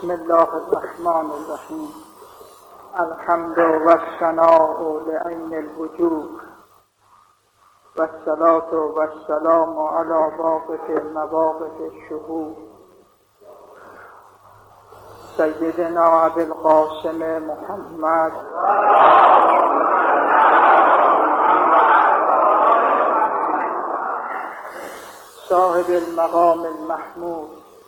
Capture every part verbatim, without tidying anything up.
بسم الله الرحمن الرحیم. الحمد و الثناء لعین الوجود و الصلاة و السلام علی واقف مواقف الشهود سیدنا ابوالقاسم محمد صاحب المقام المحمود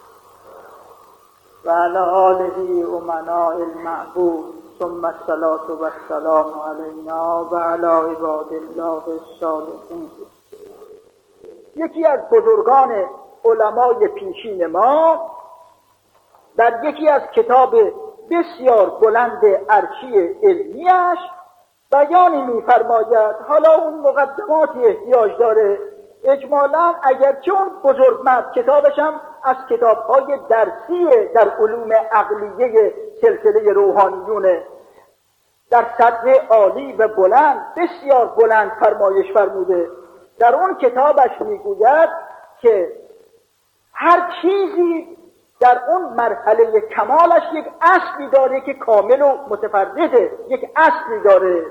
و علی آله امناء المعبود ثم الصلاة و السلام علینا و علی عباد الله الصالحین. یکی از بزرگان علمای پیشین ما در یکی از کتاب بسیار بلند ارچی علمیش بیانی می‌فرماید، حالا اون مقدماتی احتیاج داره، اجمالاً اگرچه اون بزرگمرد کتابش هم از کتاب‌های درسی در علوم عقلیه سلسله روحانیونه، در سطح عالی و بلند بسیار بلند فرمایش فرموده. در اون کتابش میگوید که هر چیزی در اون مرحله کمالش یک اصلی داره که کامل و متفرده، یک اصلی داره.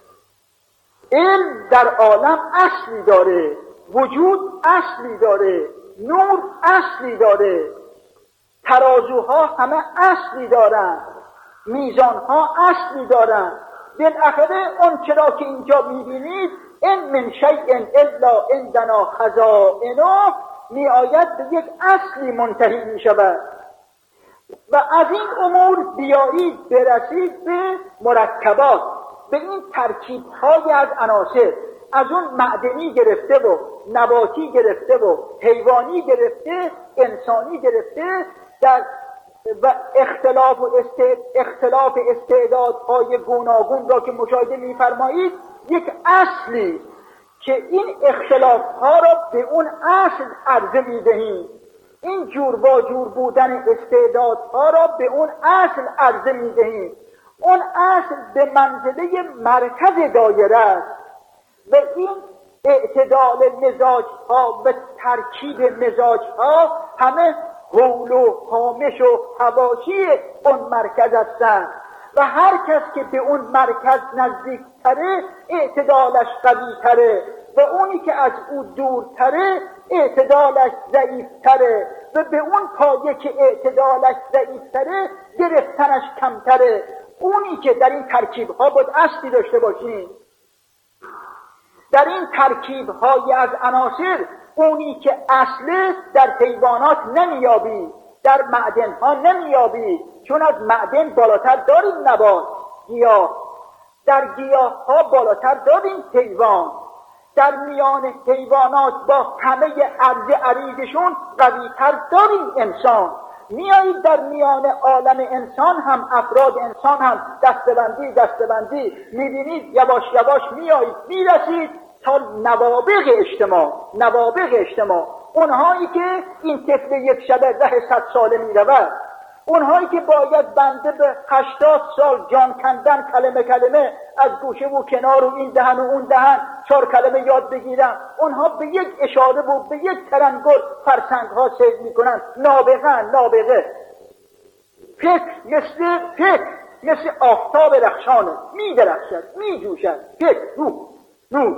علم در عالم اصلی داره، وجود اصلی داره، نور اصلی داره، ترازوها همه اصلی دارن، میزانها اصلی دارن. بالاخره اون چرا که اینجا میبینید ان من شیء الا عندنا خزائنه میآید به یک اصلی منتهی میشود و از این امور بیایید برسید به مرکبات، به این ترکیب‌های از عناصر، از اون معدنی گرفته و نباتی گرفته و حیوانی گرفته، انسانی گرفته، در و اختلاف و است... اختلاف استعدادهای گوناگون را که مشاهده می‌فرمایید، یک اصلی که این اختلاف‌ها را به اون اصل عرضه می‌دهیم، این جور با جور بودن استعدادها را به اون اصل عرضه می‌دهیم. اون اصل به منزله مرکز دایره است و این اعتدال مزاج ها و ترکیب مزاج ها همه حول و حامش و حواشی اون مرکز هستند و هر کس که به اون مرکز نزدیک تره اعتدالش قوی تره و اونی که از او دور تره اعتدالش ضعیف تره و به اون پایه که اعتدالش ضعیف تره گرفتنش کم تره. اونی که در این ترکیب ها باید اصلی داشته باشیم، در این ترکیب های از عناصر اونی که اصله در حیوانات نمیابی، در معدن ها نمیابی، چون از معدن بالاتر داریم نبات، گیاه، در گیاه ها بالاتر داریم حیوان، در میان حیوانات با همه عرض عریضشون قوی تر داریم انسان. میایید در میان عالم انسان هم، افراد انسان هم دستبندی دستبندی میبینید، یواش یواش میایید میرسید تا نوابغ اجتماع، نوابغ اجتماع، اونهایی که این طفل یک شبه ره صد ساله میرود، اونهایی که باید بنده به هشتاد سال جان کندن کلمه کلمه از گوشه و کنار و این دهن و اون دهن چهار کلمه یاد بگیرم، اونها به یک اشاره و به یک ترنگل فرسنگ ها سیر میکنن. نابغه نابغه فکر مثل فکر مثل آفتاب رخشانه، میدرخشد میجوشد، فکر روح روح.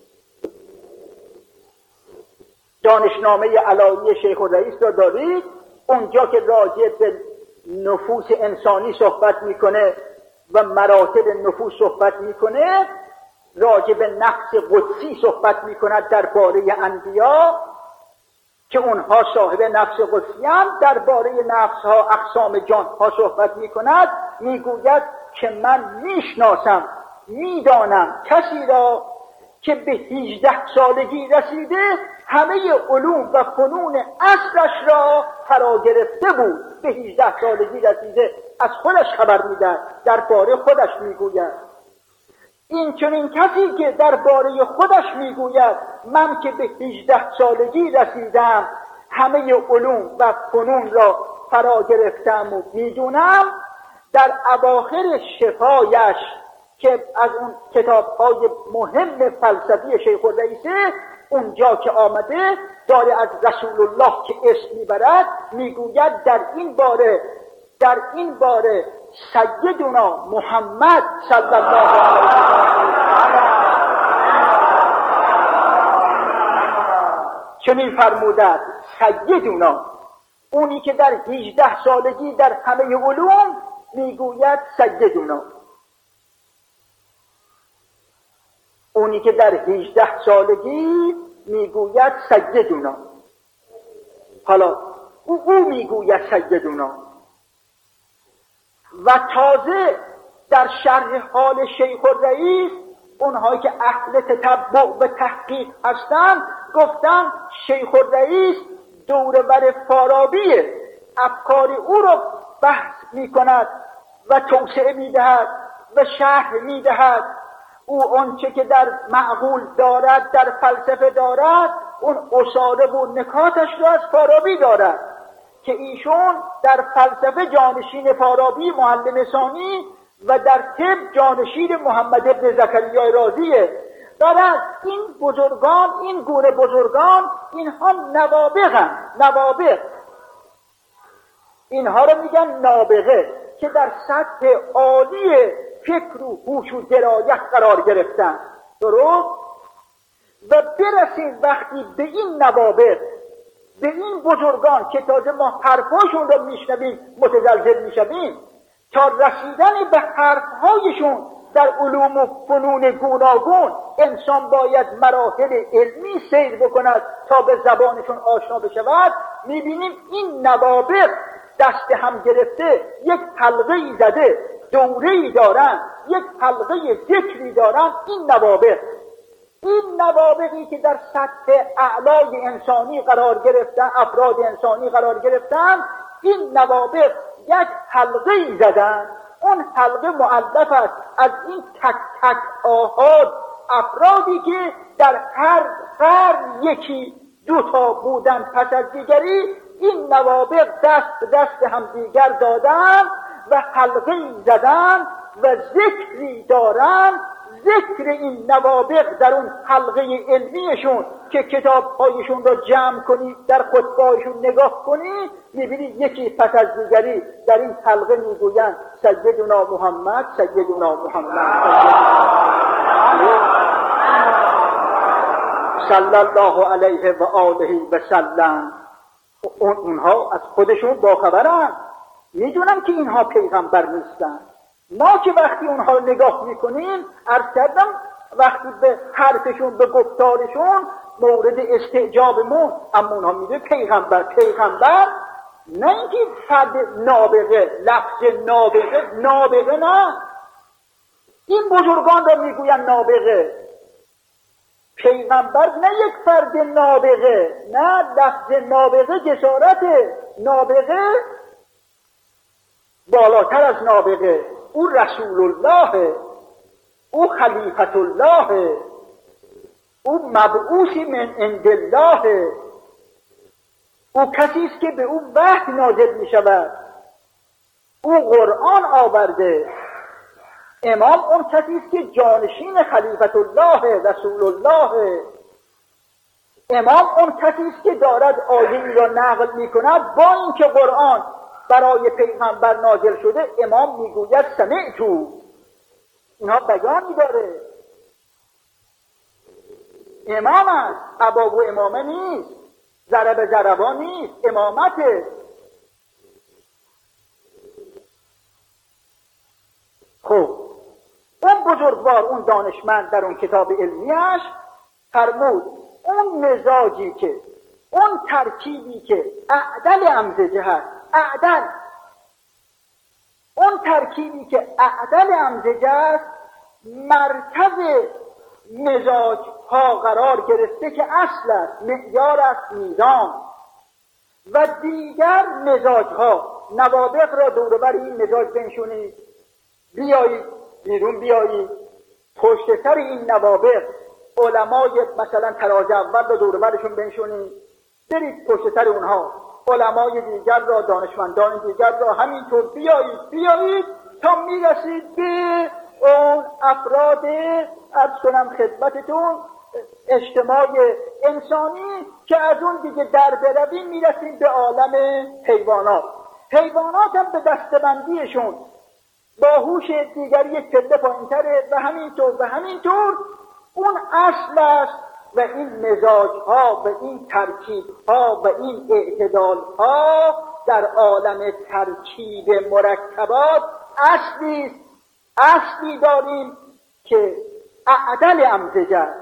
دانشنامه علایی شیخ الرئیس را دارید، اونجا که راجع به نفوس انسانی صحبت میکنه و مراتب نفوس صحبت میکنه، راجع به نفس قدسی صحبت میکند درباره انبیا که اونها صاحب نفس قدسی هم، درباره نفسها اقسام جانها صحبت میکند، میگوید که من میشناسم میدانم کسی را که به هجده سالگی رسیده همه علوم و فنون اصلش را فرا گرفته بود، به هجده سالگی رسیده، از خودش خبر میده، درباره خودش میگوید. این چنین کسی که درباره خودش میگوید من که به هجده سالگی رسیدم همه علوم و فنون را فرا گرفتم و میدونم، در اواخر شفایش که از اون کتاب‌های مهم فلسفی شیخ الرئیسه، اونجا که آمده داره از رسول الله که اسم میبرد میگوید در این باره در این باره سیدنا محمد صلی الله علیه و چه می‌فرمودند؟ سیدنا، اونی که در هجده سالگی در همه علوم میگوید سیدنا، اونی که در هجده سالگی میگوید سیدنا، حالا او, او میگوید سیدنا. و تازه در شرح حال شیخ الرئیس، اونهایی که اهل تتبع و تحقیق هستند گفتن شیخ الرئیس دورور فارابی افکار او رو بحث می کند و توسعه می دهد و شرح می دهد. او آنچه که در معقول دارد در فلسفه دارد، اون اصاره و نکاتش رو از فارابی دارد که ایشون در فلسفه جانشین فارابی معلم ثانی و در طب جانشین محمد ابن زکریا رازیه. دارد این بزرگان، این گونه بزرگان، اینها نوابغن، نوابغ، اینها رو میگن نابغه، که در سطح عالی فکر و هوش و درایت قرار گرفتن. درست؟ و برسید وقتی به این نوابغ، به این بزرگان که تازه ما حرفاشون رو میشنویم متزلزل میشویم، تا رسیدن به حرفهایشون در علوم و فنون گوناگون انسان باید مراحل علمی سیر بکند تا به زبانشون آشنا بشود. میبینیم این نوابغ دست هم گرفته یک حلقه‌ای زده، دوره‌ای دارن، یک حلقه ذکری دارن. این نوابغ، این نوابغی که در سطح اعلای انسانی قرار گرفتن، افراد انسانی قرار گرفتن، این نوابغ یک حلقه‌ای زدن. اون حلقه مؤلف است از این تک تک آحاد، افرادی که در هر قرن یکی دو تا بودن پس از دیگری. این نوابغ دست به دست هم دیگر دادن و حلقه‌ای زدن و ذکری دارن. ذکر این نوابغ در اون حلقه علمیشون که کتاب‌هایشون رو جمع کنی، در خطبه‌هایشون نگاه کنی، می‌بینید یکی پس از دیگری در این حلقه میگویند سیدنا محمد، سیدنا محمد صلی الله علیه و آله و سلم. اون اونها از خودشون باخبرن، میدونن که اینها پیغمبر نیستن. ما که وقتی اونها رو نگاه میکنیم، عرض کردم وقتی به حرفشون، به گفتارشون مورد استعجابمون، اما اونها میگه پیغمبر. پیغمبر نه اینکه فرد نابغه، لفظ نابغه، نابغه نه، این بزرگان را میگوین نابغه. پیغمبر نه یک فرد نابغه، نه، لفظ نابغه جسارته. نابغه بالاتر از نابغه، او رسول الله، او خلیفت الله، او مبعوث من عند الله، او کسی است که به او وحی نازل می شود، او قرآن آورده. امام اون کسی است که جانشین خلیفت الله رسول الله. امام اون کسی است که دارد آیه‌ای را نقل می کند، با اینکه قرآن برای پیغمبر نازل شده، امام میگوید سمعتو. اینها بیان می‌داره. امام است، ابا و امامه نیست، ضرب ضربا نیست، امامته. خب اون بزرگوار، اون دانشمند در اون کتاب علمیش فرمود اون مزاجی که، اون ترکیبی که اعدل امزجه هست، اعدل، اون ترکیبی که اعدل امزجه است، مرکز مزاج ها قرار گرفته که اصل است، معیار است، میزان. و دیگر مزاج ها، نوابغ را دور بر این مزاج بنشونید، بیایید بیرون، بیایید پشت سر این نوابغ علمای مثلا تراز اول را دور برشون بنشونید، برید پشت سر اونها علمای دیگر را، دانشمندان دیگر را همینطور بیایید بیایید تا میرسید به اون افراد، عرض کنم خدمتتون، اجتماع انسانی که از اون دیگه در برویم میرسیم به عالم حیوانات. حیوانات هم به دستبندیشون با هوش دیگر یک پله پایین‌تره و همینطور و همینطور. اون اصل است و این مزاج ها و این ترکیب ها و این اعتدال ها در عالم ترکیب مرکبات اصلی است. اصلی داریم که اعدل امزجه است.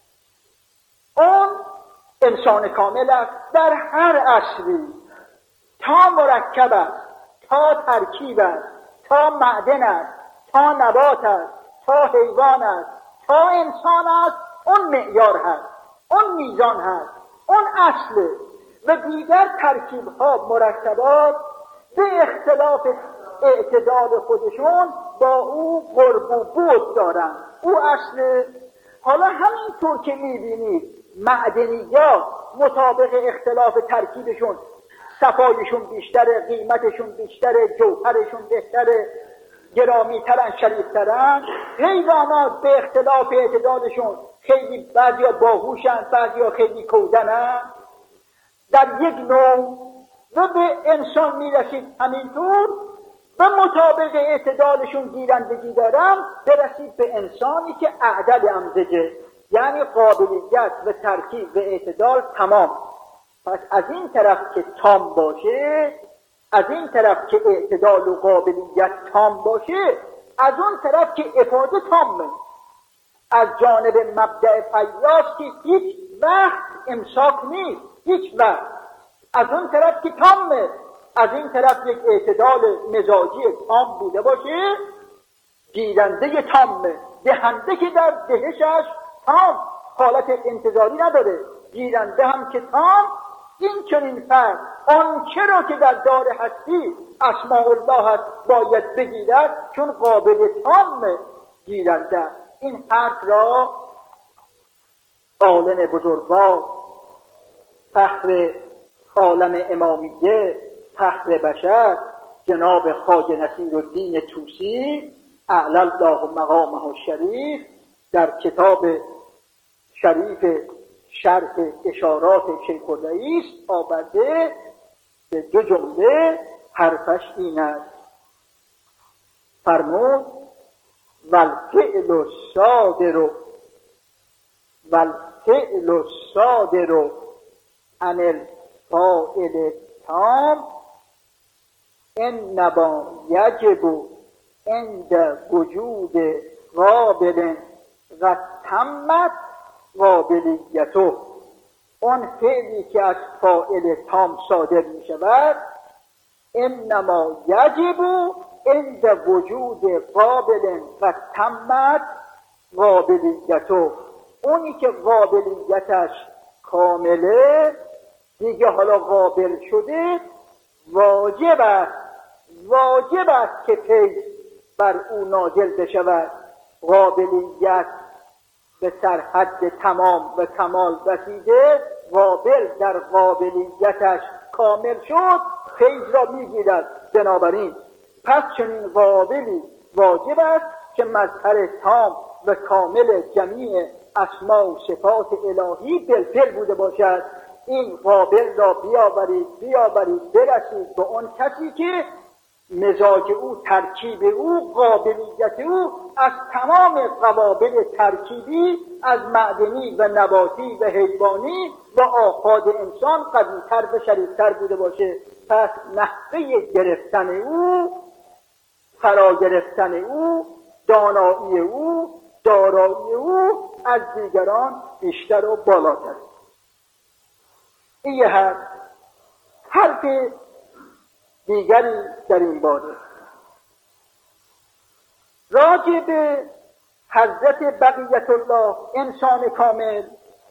اون انسان کامل است در هر اصلی، تا مرکب است، تا ترکیب است، تا معدن است، تا نبات است، تا حیوان است، تا انسان است. اون معیار هست، اون میزان هست، اون اصله. و دیگر ترکیب ها مرکبات به اختلاف اعتدال خودشون با او قرب و بعد دارن. او اصله. حالا همینطور که میبینید معدنیات مطابق اختلاف ترکیبشون صفایشون بیشتره، قیمتشون بیشتره، جوهرشون بهتره، گرامی ترن، شریف ترن. حیوانات به اختلاف اعتدالشون خیلی بعضیا باهوشن، بعضیا خیلی کودنن در یک نوع. و به انسان میرسید همینطور و مطابق اعتدالشون گیرندگی دارن برسید به انسانی که اعدل امزجه، یعنی قابلیت و ترکیب و اعتدال تمام. پس از این طرف که تام باشه، از این طرف که اعتدال و قابلیت تام باشه، از اون طرف که افاده تامه. از جانب مبدأ فیاض که هیچ وقت امساک نیست، هیچ وقت. از اون طرف که تامه، از این طرف یک اعتدال مزاجی تام بوده باشه، گیرنده تامه، دهنده که در دهشش تام، حالت انتظاری نداره، گیرنده هم که تام. این چنین فرد آنچه را که در دار هستی اسماء الله هست باید بگیرد، چون قابل تام گیرنده. این حرف را عالم بزرگوار، فخر عالم امامیه، فخر بشر، جناب خواجه نصیرالدین طوسی اعلی الله مقامه الشریف در کتاب شریف شرح اشارات شیخ الرئیس آورده. به دو جمله حرفش این است. فرمود والفعل الصادر والفعل الصادر عن الفاعل التام انما یجب عند وجود قابل قد تمت قابلیته. اون فعلی که از فاعل تام صادر می شود، انما یجب عند وجود قابل قد تمت قابلیته. اونی که قابلیتش کامله دیگه حالا قابل شده، واجب است واجب است که پی بر او نازل بشود. قابلیت به سرحد تمام و کمال رسیده، قابل در قابلیتش کامل شد، فیض را میگیرد. بنابراین پس چنین قابلی واجب است که مظهر تام و کامل جمیع اسماء و صفات الهی بالفعل بوده باشد. این قابل را بیاورید بیاورید برسید به اون کسی که مزاج او، ترکیب او، قابلیت او از تمام قوابل ترکیبی، از معدنی و نباتی و حیوانی و آفاد انسان قوی‌تر و شریفتر بوده باشه. پس نحوه گرفتن او، فرا گرفتن او، دانایی او، دارایی او از دیگران بیشتر و بالاتر. این یه حرف. حرف دیگری در این باره راجع به حضرت بقیت الله انسان کامل،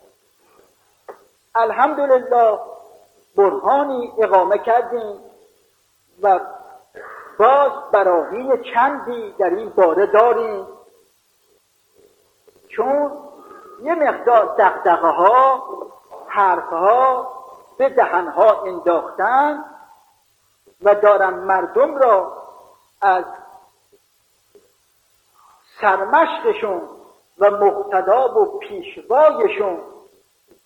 الحمدلله برهانی اقامه کردیم و باز براهین چندی در این باره داریم، چون یه مقدار دغدغه ها، حرف ها به دهن ها انداختن و دارن مردم را از سرمشقشون و مقتدا و پیشوایشون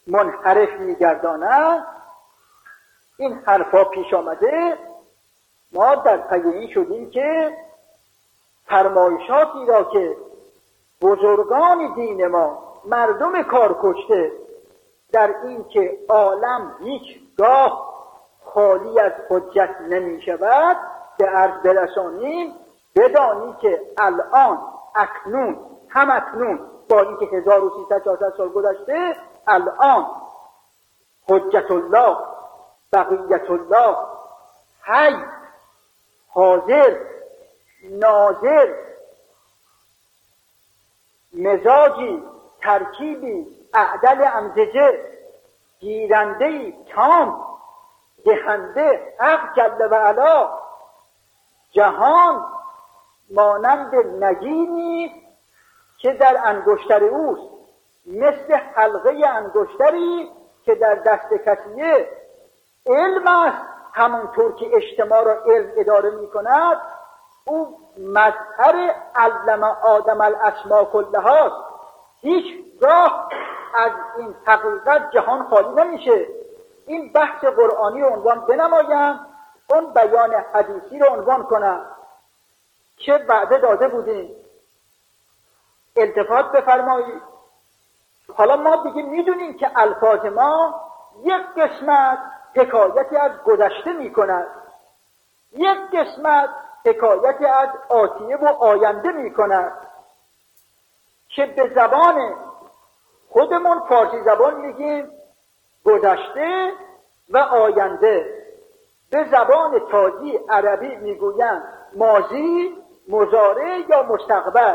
منحرف میگردانند. این حرفا پیش آمده ما در پی این شدیم که فرمایشاتی را که بزرگان دین ما مردم کار کشته در این که عالم هیچگاه خالی از حجت نمی شود به عرض برسانیم، بدانی که الان اکنون هم اکنون با اینکه هزار و سیصد چهارصد سال گذشته، الان حجت الله بقیت الله حی حاضر ناظر، مزاجی ترکیبی اعدل امزجه، گیرندهی تام دهنده حق جل و علا، جهان مانند نگینی که در انگشتر اوست، مثل حلقه انگشتری که در دست کسیه. علم است همونطور که اجتماع را علم اداره می کند، او مظهر علم آدم الاسماء کلهاست. هیچگاه از این حقیقت جهان خالی نمیشه. این بحث قرآنی رو عنوان بنمایم، اون بیان حدیثی رو عنوان کنم که وعده داده بودیم. التفات بفرمایید. حالا ما دیگه میدونیم که الفاظ ما یک قسمت حکایتی از گذشته میکند، یک قسمت حکایتی از آتیه و آینده میکند که به زبان خودمون فارسی زبان میگیم گذشته و آینده، به زبان تازی عربی میگویند ماضی، مضارع یا مستقبل.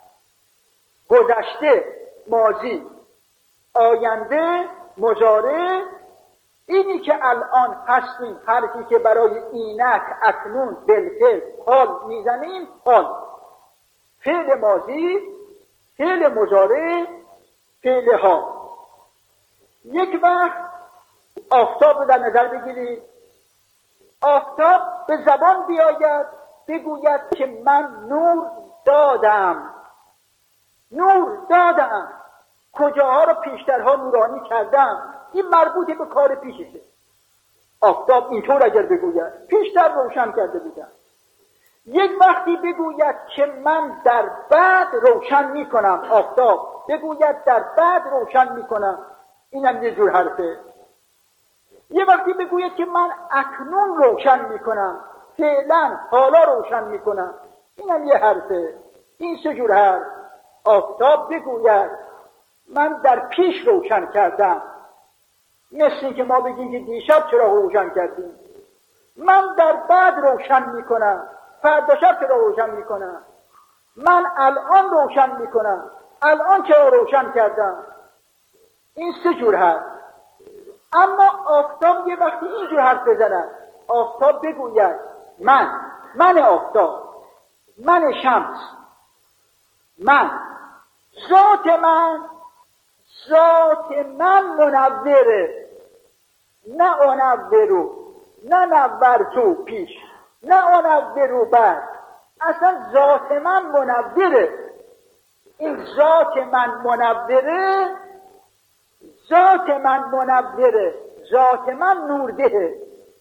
گذشته ماضی، آینده مضارع. اینی که الان هستیم، حرفی که برای اینک اکنون بالفعل حال میزنیم، حال، فعل ماضی، فعل مضارع، فعل حال. یک وقت آفتاب رو در نظر بگیرید. آفتاب به زبان بیاید بگوید که من نور دادم، نور دادم، کجاها رو پیشترها نورانی کردم. این مربوط به کار پیششه. آفتاب اینطور اگر بگوید پیشتر روشن کرده بودم. یک وقتی بگوید که من در بعد روشن میکنم، آفتاب بگوید در بعد روشن میکنم، اینم یه جور حرفه. یه وقتی بگوید که من اکنون روشن میکنم، فعلا حالا روشن میکنم، اینم یه حرفه. این سه جور حرف. آفتاب بگوید من در پیش روشن کردم، مثل این که ما بگیم که دیشب چرا روشن کردیم. من در بعد روشن میکنم، فردا شب چرا روشن میکنم. من الان روشن میکنم، الان چرا روشن کردم. این سه جور حرف. اما آفتاب یه وقتی اینجور حرف بزند، آفتاب بگوید من، من آفتاب، من شمس، من، ذات من، ذات من منوره، نه انورو، نه نورتو پیش، نه انورو بعد، اصلا ذات من منوره. این ذات من منوره، ذات من منوره، ذات من نورده.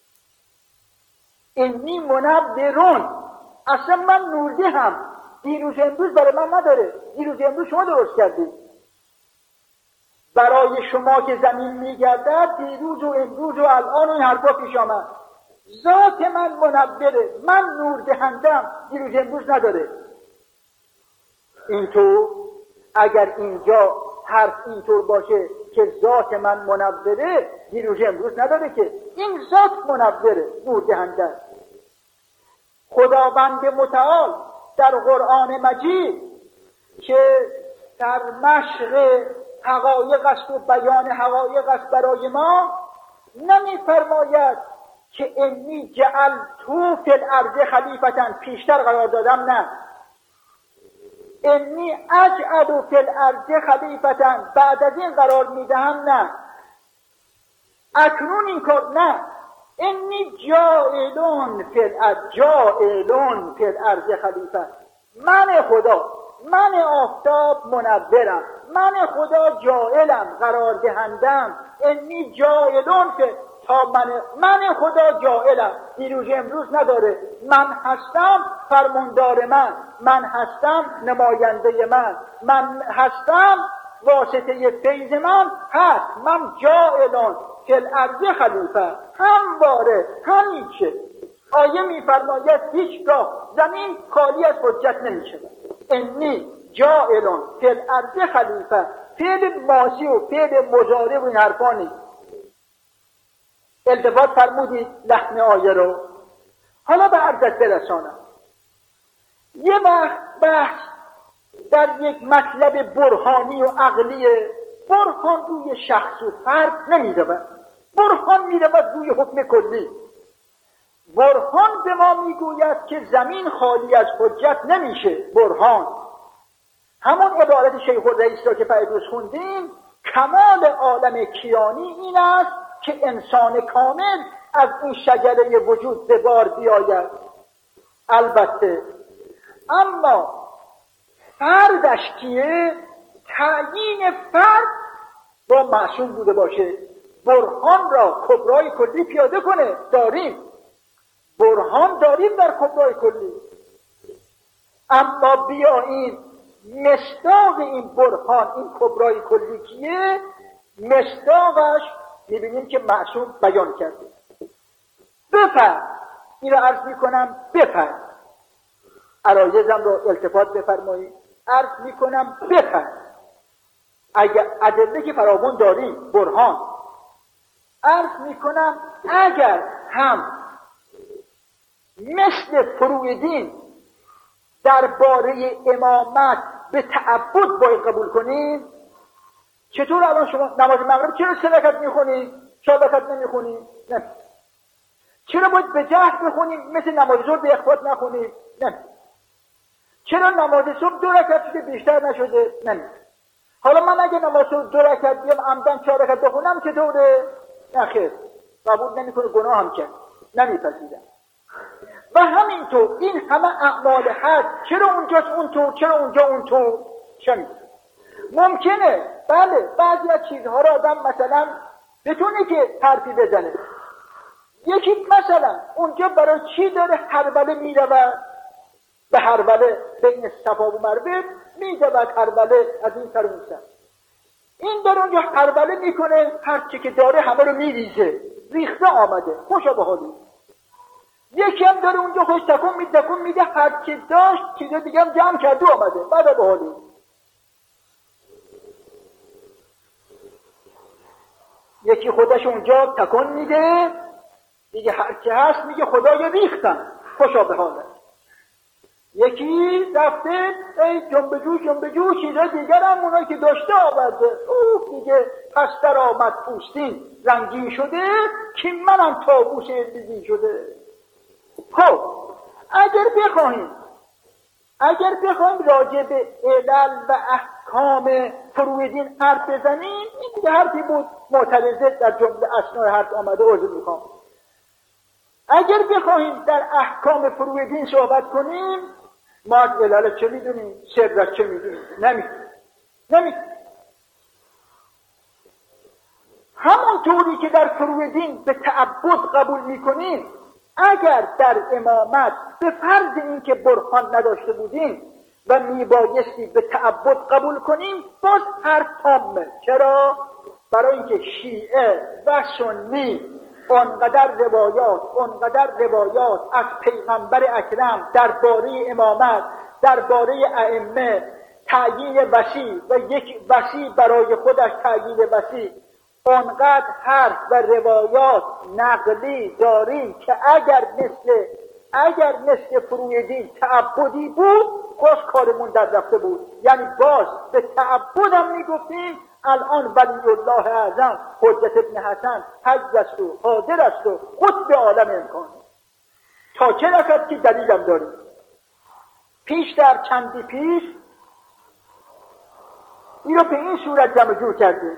اینی منورون، اصلا من نورده هم. دیروز امروز برای من نداره، دیروز امروز شما درست کردید. برای شما که زمین میگردد دیروز و امروز و الان و این حرفا پیش آمد. ذات من منوره، من نور دهندم، دیروز امروز نداره. اینطور اگر اینجا حرف اینطور باشه که ذات من منوره، دیروز امروز نداره که، این ذات منوره، نور دهنده. خداوند متعال در قرآن مجید که در مشق حقایق است و بیان حقایق است برای ما، نمی‌فرماید که انی جعلتو فی الارض خلیفةً، پیشتر قرار دادم، نه. انی اجعل فی الارض خلیفةً، بعد از این قرار میدهم، نه. اکنون این کار، نه. انی جاعلون فی الارض، جاعلون فی الارض خلیفه. من خدا، من آفتاب منورم، من خدا جاعلم، قرار دهندم. انی جاعلون فی، تا من من خدا جاهلم، دیروز امروز نداره. من هستم فرماندار من، من هستم نماینده من، من هستم واسطه فیض من هست. من جاهلان فی الارض خلیفه. همواره همیشه آیه میفرماید هیچگاه زمین خالی از حجت نمیشه. انی جاهلان فی الارض خلیفه، فعل ماضی و فعل مضارع و این حرفا نیست. التفات فرمودید لحن آیه رو. حالا به عرضت برسانم. یه وقت بحث در یک مطلب برهانی و عقلی، برهان روی شخص و فرد نمیرود، برهان میرود روی حکم کلی. برهان به ما میگوید که زمین خالی از حجت نمیشه. برهان همون عبارت شیخ الرئیس را که پیروز خوندیم، کمال عالم کیانی این است که انسان کامل از این شجره وجود به بار بیاید. البته اما فردش کیه؟ تعیین فرد با معصوم بوده باشه. برهان را کبرای کلی پیاده کنه، داریم برهان داریم در کبرای کلی، اما بیاییم مصداق این برهان، این کبرای کلی کیه؟ مصداقش میبینیم که معصوم بیان کرده. بفر این را عرض میکنم، بفر عرایزم را التفات بفرمایید. عرض میکنم بفر اگر ادله که فراوان داریم برهان، عرض میکنم اگر هم مثل فرویدین درباره امامت به تعبد باید قبول کنیم. چطور الان شما نماز مغرب چرا سه رکعت میخونید، چهار رکعت نمیخونید؟ نه. چرا باید به جهل بخونیم مثل نماز ظهر به اخفات نخونید؟ نه. چرا نماز صبح دو رکعت شده بیشتر نشده؟ نه. حالا من اگه نماز صبح دو رکعت بیام عمدن چهار رکعت بخونم چطوره؟ نه خیر، قبول نمیکنه، گناه هم کرد، نمیپذیرم. و همینطور این همه اعمال حج، چرا اونجاست اونطور، چرا اونجا اونطور؟ شمید ممکنه بله بعضی از چیزها را آدم مثلا بتونه که حرفی بزنه. یکی مثلا اونجا برای چی داره هربله میرود؟ به هربله بین صفا و مروه میرود، هربله از این سر اون سر. این داره اونجا هربله میکنه، هر چی که داره همه رو میریزه، ریخته آمده، خوشا به حالی. یکی هم داره اونجا خوش تکون میده تکون میده، هر چی داشت چیز دیگه هم جمع کرده آمده، بعد به حالی. یکی خودش اونجا تکون میده دیگه، هر چی هست میگه خدایا ریختم، خوشا به حاله. یکی رفته ای جنب جو جنب جو چیزا دیگر هم اونایی که داشته آورده، اوه دیگه پستر آمد پوستین رنگین شده که منم تابوس دیگین شده. خب اگر بخواهیم اگر بخواهیم راجع به علل و احکام فرویدین حرف بزنیم، این دیگه حرفی بود معترضه در جمله اسنای حرف آمده، عرض میخوام. اگر بخواهیم در احکام فرویدین صحبت کنیم، ما از علل چه میدونیم، سر چه میدونیم؟ نمیدونیم نمیدونیم همونطوری که در فرویدین به تعبد قبول میکنیم، اگر در امامت به فرض این که برهان نداشته بودیم و میبایستی به تعبد قبول کنیم، باز هر تامه. چرا؟ برای اینکه شیعه و سنی اونقدر روایات اونقدر روایات از پیغمبر اکرم درباره امامت، درباره ائمه تعیین وصی و یک وصی برای خودش تعیین وصی، اونقدر حرف و روایات نقلی داریم که اگر مثل اگر مثل فرویدین تعبدی بود، باز کارمون در رفته بود. یعنی باز به تعبد هم میگفتیم الان ولی الله اعظم حجت ابن حسن حج است و حاضر است و خود به عالم امکان. تا چه رکعت که دلیلم داریم. پیش در چندی پیش این رو به این صورت جمع جور کرده،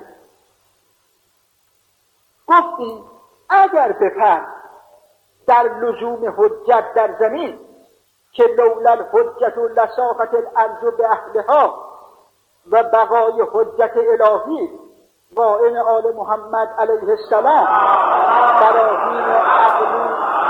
گفتیم اگر بفرد در لزوم حجت در زمین که لولا الحجت لساقت الارض به اهلها و بقای حجت الهی قائم آل محمد علیه السلام براهین عقلی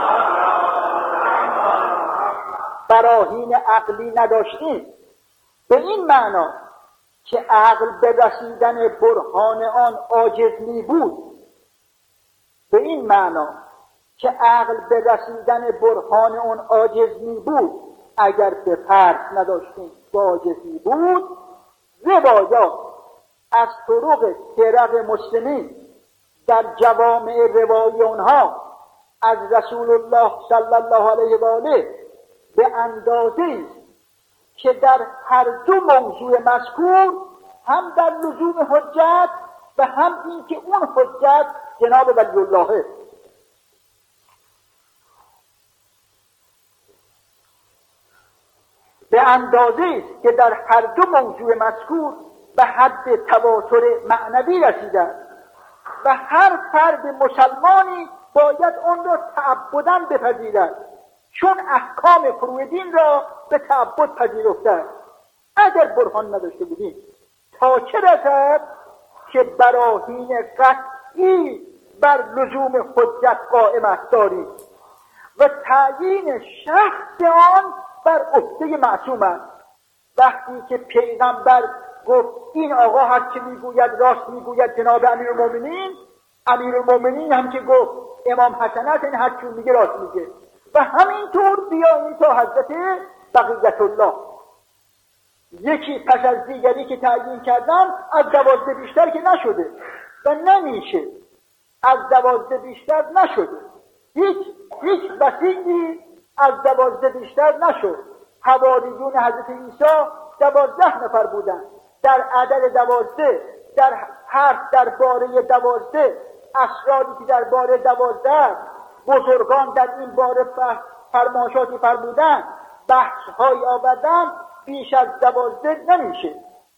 براهین عقلی نداشتیم، به این معنا که عقل به رسیدن برهان آن عاجز می بود، به این معنا که عقل به رسیدن برهان آن عاجز می بود، اگر به فرض نداشتیم که عاجزی بود، روایات از طرق فرق مسلمین در جوامع روایی آنها از رسول الله صلی الله علیه و آله به اندازه که در هر دو موضوع مذکور هم در لزوم حجت و هم این که اون حجت جناب ولی الله به اندازه که در هر دو موضوع مذکور به حد تواتر معنوی رسیدن و هر فرد مسلمانی باید آن را تعبداً بپذیرد، چون احکام فروع دین را به تعبد پذیرفته. اگر برهان نداشته بودیم تا چه رسد که براهین قطعی بر لزوم حجت قائمت داریم و تعیین شخص آن بر عهده معصوم است. وقتی که پیغمبر گفت این آقا هر چه میگوید راست میگوید جناب امیرالمومنین، امیرالمومنین هم که گفت امام حسن است، این هر چی میگه راست میگه. و همینطور بیاییم تا حضرت بقیت الله، یکی پس از دیگری که تعیین کردن از دوازده بیشتر که نشده و نمیشه، از دوازده بیشتر نشده، هیچ هیچ وسیعی از دوازده بیشتر نشد. حواریون حضرت عیسی دوازده نفر بودن، در عدد دوازده، در حرف درباره دوازده، اسراری که درباره دوازده بزرگان در این باره فرمایشاتی فرمودن، بحث‌های آوردن، بیش از دوازده نمیشه.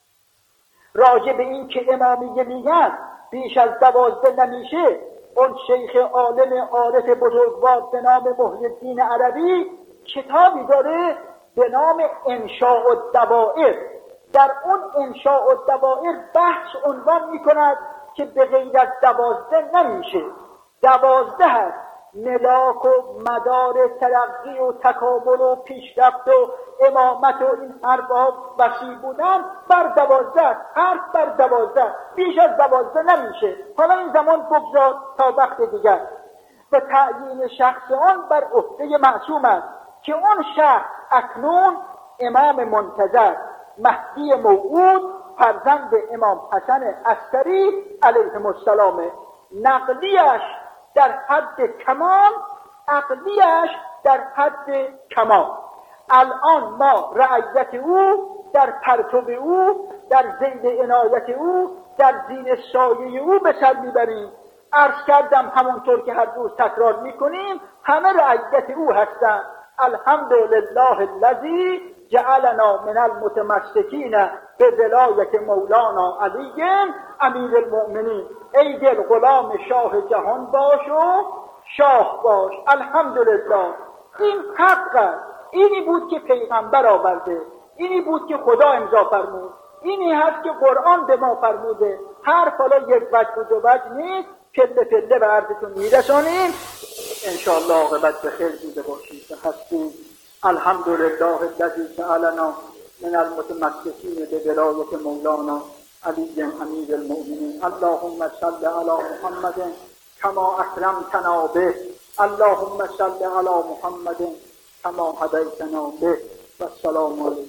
راجع به این که امامیه میگن بیش از دوازده نمیشه، اون شیخ عالم عارف بزرگوار به نام محی الدین عربی کتابی داره به نام انشاء الدوائر. در اون انشاء الدوائر بحث عنوان میکند که به غیر از دوازده نمیشه. دوازده هست ملاک و مدار ترقی و تکامل و پیشرفت و امامت و این حرفها وسیع بودن بر دوازده، حرف بر دوازده، بیش از دوازده نمیشه. حالا این زمان بگذار تا وقت دیگر. و تعیین شخص آن بر عهده معصوم است که آن شخص اکنون امام منتظر مهدی موعود فرزند امام حسن عسکری علیهم السلام، نقلیش در حد کمال، عقلیش در حد کمال. الان ما رعیت او در پرتو او، در ذیل عنایت او، در زیر سایه او به سر میبریم. عرض کردم همونطور که هر روز تکرار میکنیم همه رعیت او هستند. الحمدلله الذی جعلنا من المتمسکین به ولایت مولانا علی امیر المؤمنین. ای دل غلام شاه جهان باش و شاه باش. الحمدلله. این حق است. اینی بود که پیغمبر آورده، اینی بود که خدا امضا فرمود، اینی هست که قرآن به ما فرموده. هر حالا یک وجه و دو وجه نیست، پله پله به عرضتون میرسانیم. انشاءالله عاقبت به خیر دیده باشید و هستید. الحمدلله الذی جعلنا من المتمسکین به ولایت مولانا علی امیر المؤمنین. اللهم صل علی محمد کما اکرمتنا به. اللهم صل علی محمد کما هدیتنا به. و السلام علیکم.